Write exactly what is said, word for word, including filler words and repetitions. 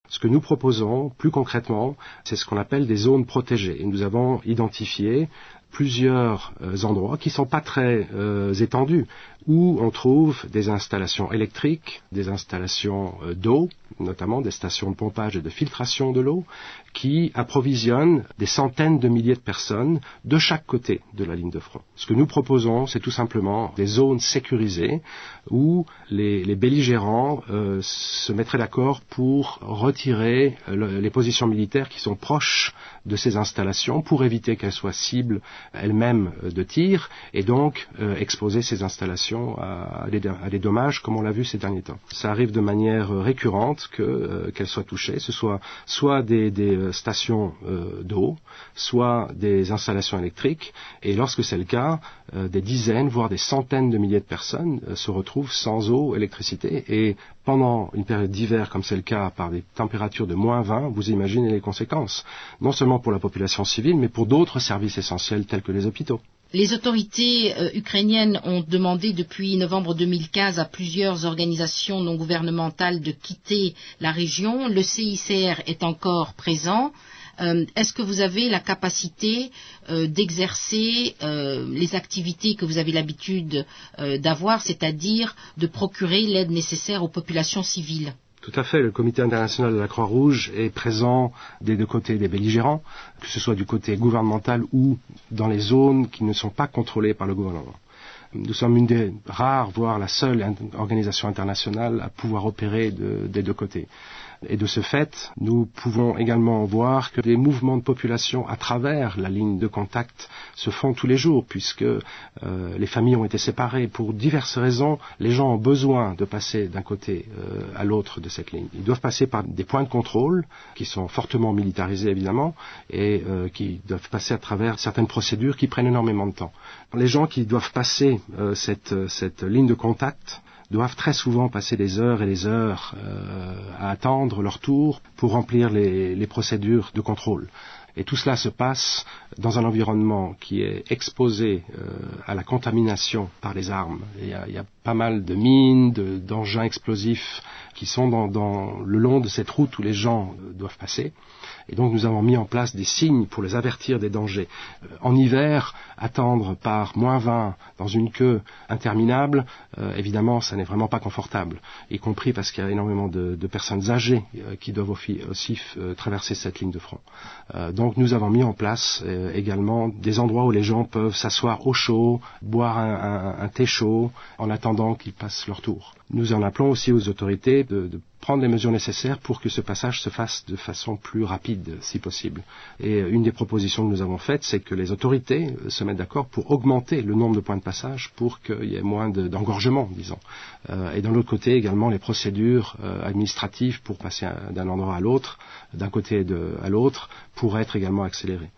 Ce que nous proposons, plus concrètement, c'est ce qu'on appelle des zones protégées. Et nous avons identifié plusieurs euh, endroits qui ne sont pas très euh, étendus, où on trouve des installations électriques, des installations euh, d'eau, notamment des stations de pompage et de filtration de l'eau, qui approvisionnent des centaines de milliers de personnes de chaque côté de la ligne de front. Ce que nous proposons, c'est tout simplement des zones sécurisées où les, les belligérants euh, se mettraient d'accord pour retirer le, les positions militaires qui sont proches de ces installations pour éviter qu'elles soient cibles elles-mêmes de tir et donc euh, exposer ces installations à, à, des, à des dommages comme on l'a vu ces derniers temps. Ça arrive de manière récurrente que, euh, qu'elles soient touchées, ce soit soit des, des stations euh, d'eau, soit des installations électriques et lorsque c'est le cas, euh, des dizaines voire des centaines de milliers de personnes euh, se retrouvent sans eau, électricité et pendant une période d'hiver comme c'est le cas par des températures de moins vingt, vous imaginez les conséquences, non seulement pour la population civile mais pour d'autres services essentiels tels que les hôpitaux. Les autorités euh, ukrainiennes ont demandé depuis novembre deux mille quinze à plusieurs organisations non gouvernementales de quitter la région. Le C I C R est encore présent. Euh, est-ce que vous avez la capacité euh, d'exercer euh, les activités que vous avez l'habitude euh, d'avoir, c'est-à-dire de procurer l'aide nécessaire aux populations civiles ? Tout à fait. Le Comité international de la Croix-Rouge est présent des deux côtés des belligérants, que ce soit du côté gouvernemental ou dans les zones qui ne sont pas contrôlées par le gouvernement. Nous sommes une des rares, voire la seule organisation internationale à pouvoir opérer de, des deux côtés. Et de ce fait, nous pouvons également voir que des mouvements de population à travers la ligne de contact se font tous les jours, puisque euh, les familles ont été séparées. Pour diverses raisons, les gens ont besoin de passer d'un côté euh, à l'autre de cette ligne. Ils doivent passer par des points de contrôle, qui sont fortement militarisés évidemment, et euh, qui doivent passer à travers certaines procédures qui prennent énormément de temps. Les gens qui doivent passer euh, cette, cette ligne de contact doivent très souvent passer des heures et des heures euh, à attendre leur tour pour remplir les, les procédures de contrôle. Et tout cela se passe dans un environnement qui est exposé euh, à la contamination par les armes. Il y a, il y a pas mal de mines, de, d'engins explosifs qui sont dans, dans le long de cette route où les gens euh, doivent passer. Et donc nous avons mis en place des signes pour les avertir des dangers. Euh, en hiver, attendre par moins vingt dans une queue interminable, euh, évidemment, ça n'est vraiment pas confortable, y compris parce qu'il y a énormément de, de personnes âgées euh, qui doivent aussi, aussi euh, traverser cette ligne de front. Euh, donc nous avons mis en place euh, également des endroits où les gens peuvent s'asseoir au chaud, boire un, un, un thé chaud en attendant qu'ils passent leur tour. Nous en appelons aussi aux autorités de, de prendre les mesures nécessaires pour que ce passage se fasse de façon plus rapide, si possible. Et une des propositions que nous avons faites, c'est que les autorités se mettent d'accord pour augmenter le nombre de points de passage pour qu'il y ait moins de, d'engorgement, disons. Euh, et d'un autre côté, également, les procédures euh, administratives pour passer d'un endroit à l'autre, d'un côté de, à l'autre, pourraient être également accélérées.